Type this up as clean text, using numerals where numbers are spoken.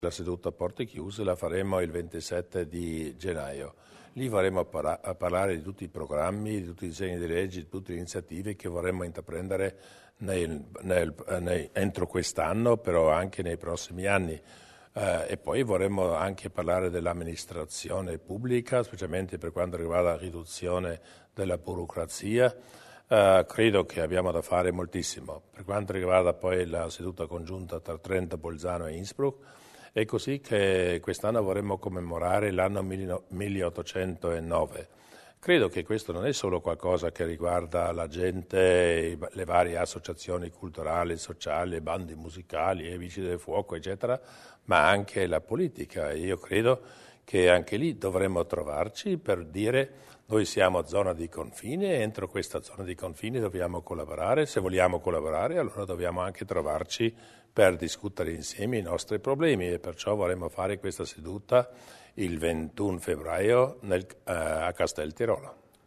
La seduta a porte chiuse la faremo il 27 di gennaio. Lì vorremmo parlare di tutti i programmi, di tutti i disegni di legge, di tutte le iniziative che vorremmo intraprendere entro quest'anno, però anche nei prossimi anni. E poi vorremmo anche parlare dell'amministrazione pubblica, specialmente per quanto riguarda la riduzione della burocrazia. Credo che abbiamo da fare moltissimo. Per quanto riguarda poi la seduta congiunta tra Trento, Bolzano e Innsbruck, è così che quest'anno vorremmo commemorare l'anno 1809. Credo che questo non è solo qualcosa che riguarda la gente, le varie associazioni culturali, sociali, bandi musicali, i Vigili del Fuoco, eccetera, ma anche la politica. Io credo che anche lì dovremmo trovarci per dire noi siamo zona di confine e entro questa zona di confine dobbiamo collaborare. Se vogliamo collaborare allora dobbiamo anche trovarci per discutere insieme i nostri problemi e perciò vorremmo fare questa seduta il 21 febbraio a Castel Tirolo.